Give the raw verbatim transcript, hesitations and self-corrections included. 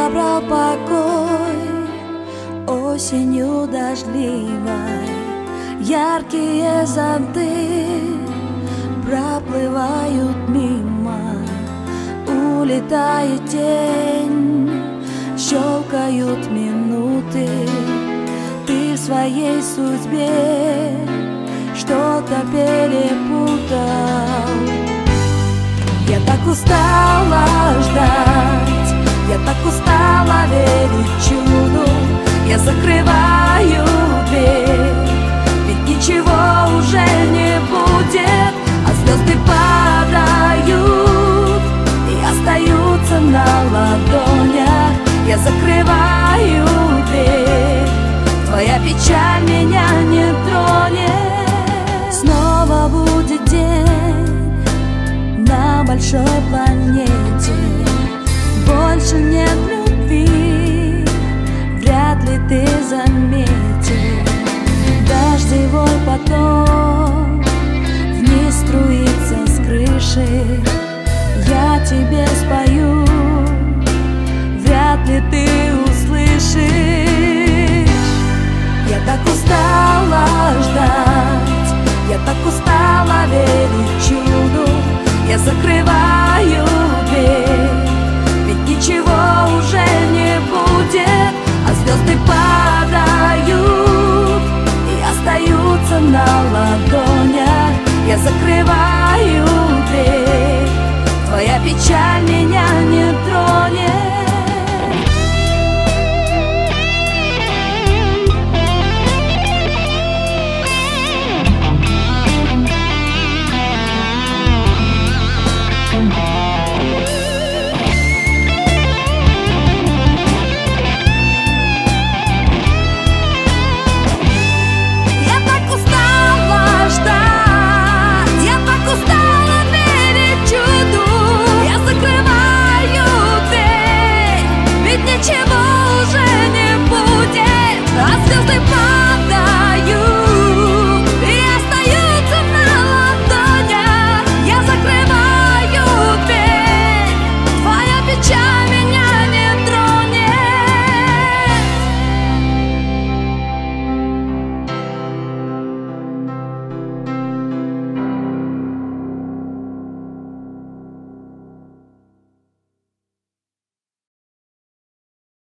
забрал покой осенью дождливой. Яркие зонты проплывают мимо, улетает тень, щелкают минуты. Ты в своей судьбе что-то перепутал. Я так устала ждать, я так устала верить чуду. Я закрываю дверь, ведь ничего уже не будет, а звезды падают и остаются на ладонях. Я закрываю дверь, твоя печаль меня не тронет. Снова будет день на большой планете, больше нет любви, вряд ли ты заметил. Дождевой поток вниз струится с крыши, я тебе спою